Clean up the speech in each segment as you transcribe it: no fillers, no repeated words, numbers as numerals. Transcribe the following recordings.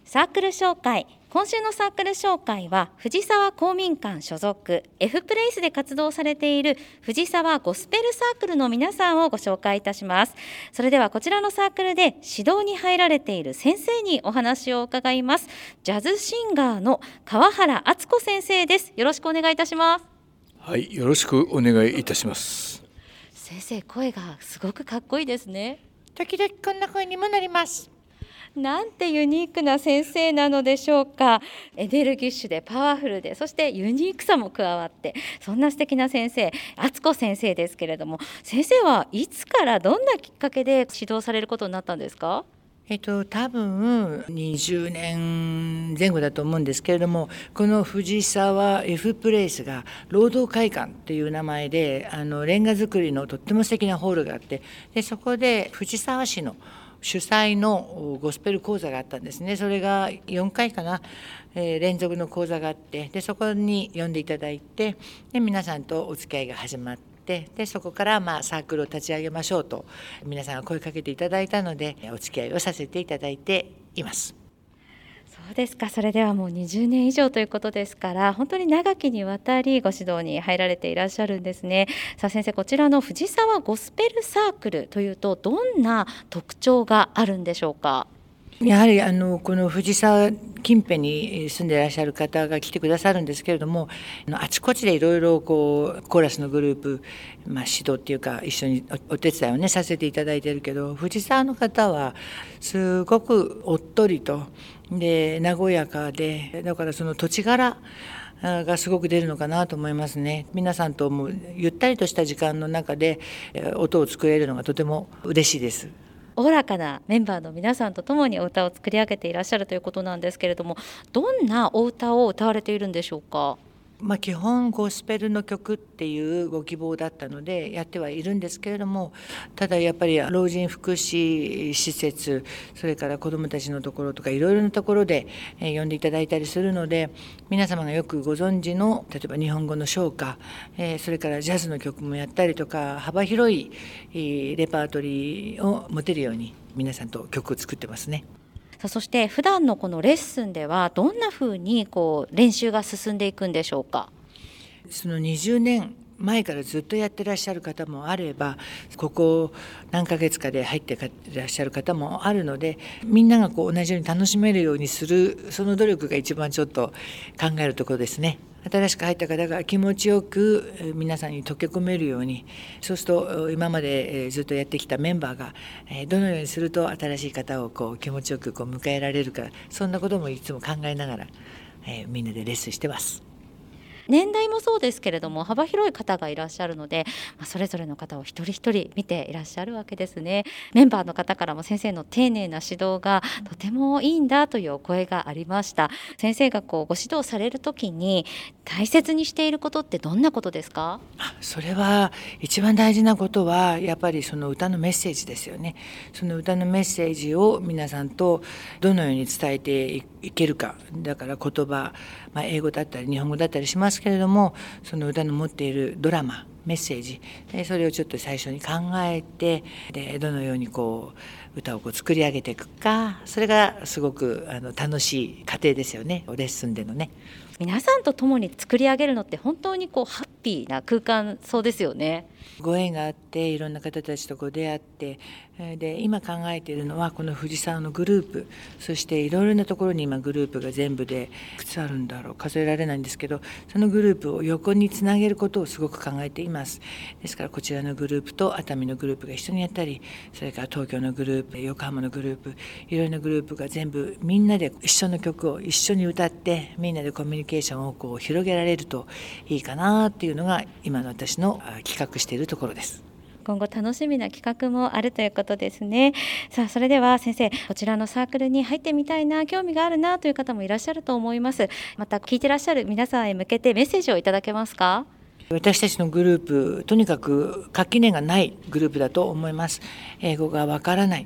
サークル紹介。今週のサークル紹介は藤沢公民館所属 F プレイスで活動されている藤沢ゴスペルサークルの皆さんをご紹介いたします。それではこちらのサークルで指導に入られている先生にお話を伺います。ジャズシンガーの川原敦子先生です。よろしくお願いいたします。 はい、よろしくお願いいたします。 先生、声がすごくかっこいいですね。 時々こんな声にもなります。 なんてユニークな先生なのでしょうか。エネルギッシュでパワフルで、そしてユニークさも加わって、そんな素敵な先生、敦子先生ですけれども、先生はいつからどんなきっかけで指導されることになったんですか？ 多分20年前後だと思うんですけれども、この藤沢 F プレイスが労働会館っていう名前でレンガ造りのとっても素敵なホールがあって、でそこで藤沢市の主催のゴスペル講座があったんですね。それが4回かな、連続の講座があって、でそこに呼んでいただいて、で皆さんとお付き合いが始まって、でそこからサークルを立ち上げましょうと皆さんが声かけていただいたので、お付き合いをさせていただいています。 そうですか。それではもう20年以上ということですから、本当に長きにわたりご指導に入られていらっしゃるんですね。さあ先生、こちらの藤沢ゴスペルサークルというとどんな特徴があるんでしょうか？ やはりこの藤沢近辺に住んでいらっしゃる方が来てくださるんですけれども、あちこちでいろいろコーラスのグループ、指導っていうか一緒にお手伝いをねさせていただいているけど、藤沢の方はすごくおっとりとで和やかで、だからその土地柄がすごく出るのかなと思いますね。皆さんともゆったりとした時間の中で音を作れるのがとても嬉しいです。 おおらかなメンバーの皆さんと共にお歌を作り上げていらっしゃるということなんですけれども、どんなお歌を歌われているんでしょうか？ 基本ゴスペルの曲っていうご希望だったのでやってはいるんですけれども、ただやっぱり老人福祉施設、それから子どもたちのところとかいろいろなところで呼んでいただいたりするので、皆様がよくご存知の例えば日本語の唱歌、それからジャズの曲もやったりとか、幅広いレパートリーを持てるように皆さんと曲を作ってますね。 そして普段のこのレッスンではどんなふうに練習が進んでいくんでしょうか？ その20年前からずっとやってらっしゃる方もあれば、ここ何ヶ月かで入っていらっしゃる方もあるので、みんなが同じように楽しめるようにする、その努力が一番ちょっと考えるところですね。新しく入った方が気持ちよく皆さんに溶け込めるように、そうすると今までずっとやってきたメンバーがどのようにすると新しい方を気持ちよく迎えられるか、そんなこともいつも考えながらみんなでレッスンしてます。 年代もそうですけれども幅広い方がいらっしゃるので、それぞれの方を一人一人見ていらっしゃるわけですね。メンバーの方からも先生の丁寧な指導がとてもいいんだというお声がありました。先生がご指導される時に大切にしていることってどんなことですか？ それは一番大事なことはやっぱりその歌のメッセージですよね。その歌のメッセージを皆さんとどのように伝えていけるか。だから言葉、英語だったり日本語だったりしますけれども、その歌の持っているドラマ、メッセージ、それをちょっと最初に考えて、でどのように歌を作り上げていくか、それがすごく楽しい過程ですよね。レッスンでのね。 皆さんと共に作り上げるのって本当にハッピーな空間そうですよね。 ご縁があっていろんな方たちと出会って、で今考えているのはこの藤沢のグループ、そしていろいろなところに今グループが全部でいくつあるんだろう、数えられないんですけど、そのグループを横につなげることをすごく考えています。ですからこちらのグループと熱海のグループが一緒にやったり、それから東京のグループ、横浜のグループ、いろいろなグループが全部みんなで一緒の曲を一緒に歌って、みんなでコミュニケーションを広げられるといいかなっていうのが今の私の企画しているところです。 今後楽しみな企画もあるということですね。さあそれでは先生、こちらのサークルに入ってみたいな、興味があるなという方もいらっしゃると思います。また聞いてらっしゃる皆さんへ向けてメッセージをいただけますか？ 私たちのグループ、とにかく垣根がないグループだと思います。英語がわからない、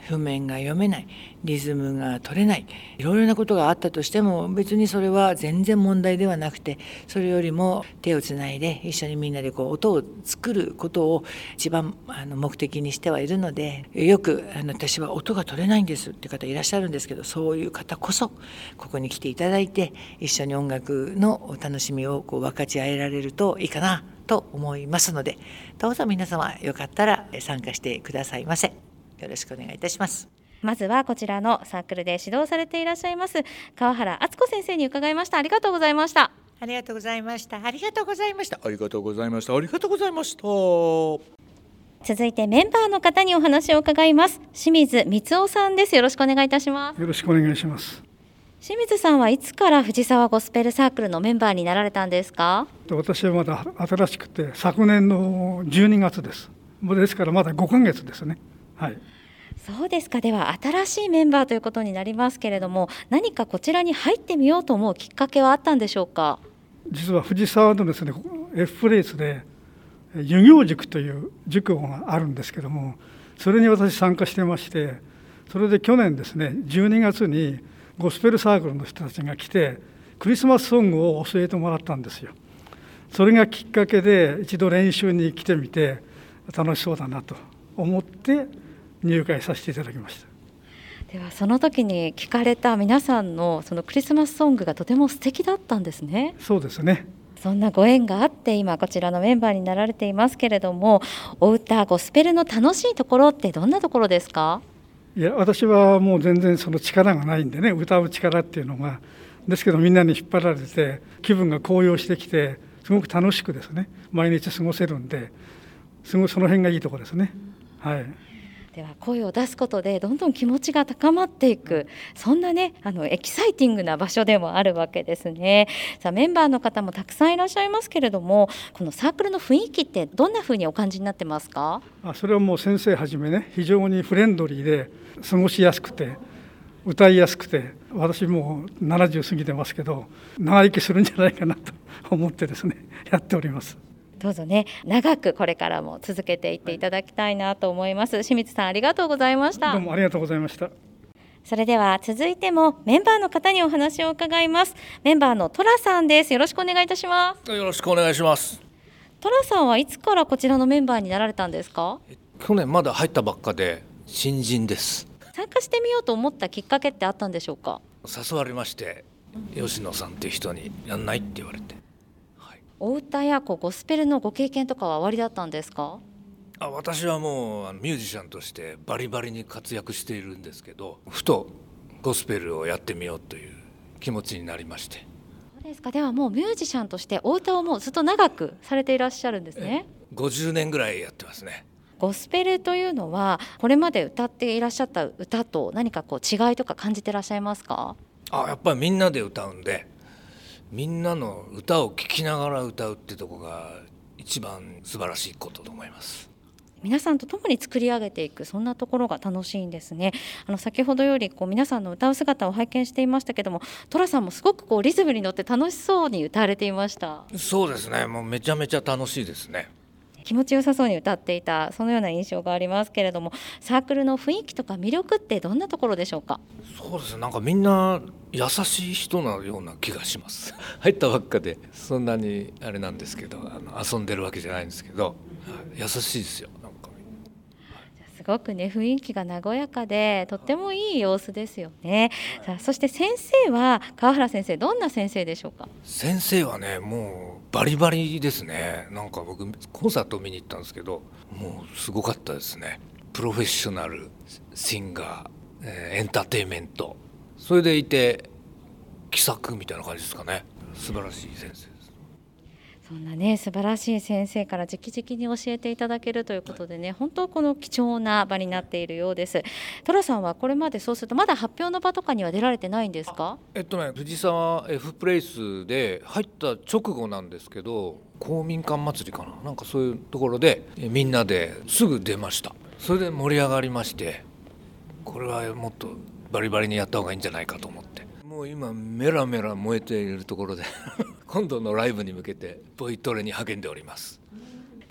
譜面が読めない、リズムが取れない、いろいろなことがあったとしても別にそれは全然問題ではなくて、それよりも手をつないで一緒にみんなで音を作ることを一番目的にしてはいるので、よく私は音が取れないんですって方いらっしゃるんですけど、そういう方こそここに来ていただいて一緒に音楽のお楽しみを分かち合えられるといいかなと思いますので、どうぞ皆様よかったら参加してくださいませ。よろしくお願いいたします。 まずはこちらのサークルで指導されていらっしゃいます川原敦子先生に伺いました。ありがとうございました。 ありがとうございました。ありがとうございました。 ありがとうございました。ありがとうございました。 続いてメンバーの方にお話を伺います。清水光雄さんです。よろしくお願いいたします。 よろしくお願いします。 清水さんはいつから藤沢ゴスペルサークルのメンバーになられたんですか？ 私はまだ新しくて昨年の12月です。ですからまだ5ヶ月ですね。はい。 そうですか。では新しいメンバーということになりますけれども、何かこちらに入ってみようと思うきっかけはあったんでしょうか？ 実は藤沢のですね F プレイスで遊行塾という塾があるんですけども、それに私参加してまして、それで去年ですね12月にゴスペルサークルの人たちが来てクリスマスソングを教えてもらったんですよ。それがきっかけで一度練習に来てみて楽しそうだなと思って入会させていただきました。 ではその時に聞かれた皆さんのそのクリスマスソングがとても素敵だったんですね。 そうですね。 そんなご縁があって今こちらのメンバーになられていますけれども、お歌ゴスペルの楽しいところってどんなところですか？ いや、私はもう全然その力がないんでね、歌う力っていうのがですけど、みんなに引っ張られて気分が高揚してきてすごく楽しくですね毎日過ごせるんで、すごいその辺がいいところですね。はい。 では声を出すことでどんどん気持ちが高まっていく、そんなねエキサイティングな場所でもあるわけですね。さあメンバーの方もたくさんいらっしゃいますけれども、このサークルの雰囲気ってどんなふうにお感じになってますか？ それはもう先生はじめね非常にフレンドリーで過ごしやすくて歌いやすくて、私もう70過ぎてますけど長生きするんじゃないかなと思ってですねやっております。 どうぞね長くこれからも続けていっていただきたいなと思います。清水さんありがとうございました。 どうもありがとうございました。 それでは続いてもメンバーの方にお話を伺います。メンバーのトラさんです。よろしくお願いいたします。 よろしくお願いします。 トラさんはいつからこちらのメンバーになられたんですか？ 去年まだ入ったばっかで新人です。 参加してみようと思ったきっかけってあったんでしょうか？ 誘われまして、吉野さんっていう人にやんないって言われて、はい、 お歌やゴスペルのご経験とかはおありだったんですか？ 私はもうミュージシャンとしてバリバリに活躍しているんですけど、ふとゴスペルをやってみようという気持ちになりまして。 そうですか。ではもうミュージシャンとしてお歌をもうずっと長くされていらっしゃるんですね。 50年ぐらいやってますね。 ゴスペルというのはこれまで歌っていらっしゃった歌と何か違いとか感じてらっしゃいますか？ やっぱりみんなで歌うんで、みんなの歌を聴きながら歌うってとこが一番素晴らしいことと思います。 皆さんと共に作り上げていく、そんなところが楽しいんですね。先ほどより皆さんの歌う姿を拝見していましたけども、トラさんもすごくリズムに乗って楽しそうに歌われていました。 そうですね、もうめちゃめちゃ楽しいですね。 気持ちよさそうに歌っていた、そのような印象がありますけれども、サークルの雰囲気とか魅力ってどんなところでしょうか？ そうですね、なんかみんな優しい人なような気がします入ったばっかでそんなにあれなんですけど、遊んでるわけじゃないんですけど、優しいですよ。なんかすごくね雰囲気が和やかでとってもいい様子ですよね。さあそして先生は川原先生、どんな先生でしょうか？ 先生はねもうバリバリですね。なんか僕コンサートを見に行ったんですけど、もうすごかったですね。プロフェッショナルシンガー、エンターテインメント、それでいて気さくみたいな感じですかね。素晴らしい先生です。 そんなね素晴らしい先生から直々に教えていただけるということでね、本当この貴重な場になっているようです。トラさんはこれまでそうするとまだ発表の場とかには出られてないんですか？ 藤沢 F プレイスで入った直後なんですけど、公民館祭りかな、なんかそういうところでみんなですぐ出ました。それで盛り上がりまして、これはもっとバリバリにやった方がいいんじゃないかと思って、もう今メラメラ燃えているところで今度のライブに向けてボイトレに励んでおります。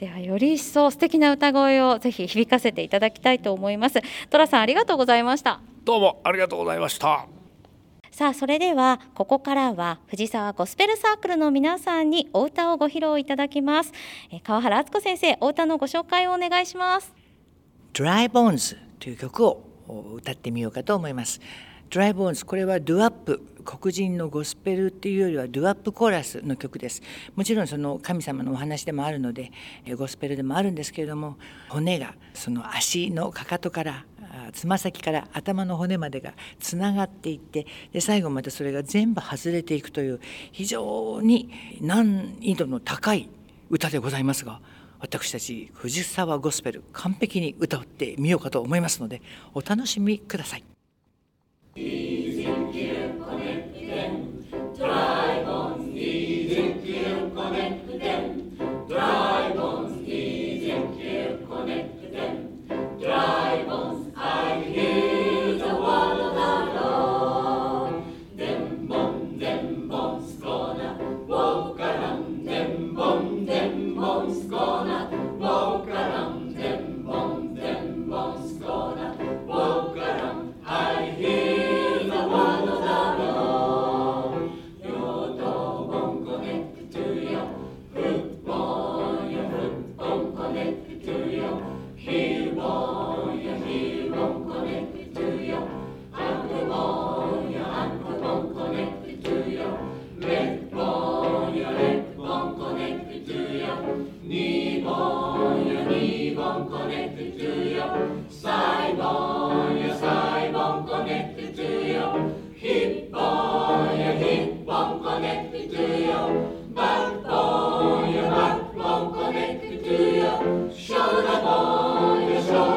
ではより一層素敵な歌声をぜひ響かせていただきたいと思います。寅さんありがとうございました。 どうもありがとうございました。 さあそれではここからは藤沢ゴスペルサークルの皆さんにお歌をご披露いただきます。川原敦子先生、お歌のご紹介をお願いします。 ドライボーンズという曲を歌ってみようかと思います。ドライボーンズ、これはドゥアップ、黒人のゴスペルっていうよりはドゥアップコーラスの曲です。もちろんその神様のお話でもあるのでゴスペルでもあるんですけれども、骨がその足のかかとからつま先から頭の骨までがつながっていって、で最後までそれが全部外れていくという非常に難易度の高い歌でございますが、私たち藤沢ゴスペル完璧に歌ってみようかと思いますのでお楽しみください。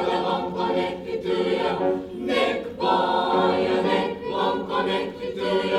Neck bone connected to your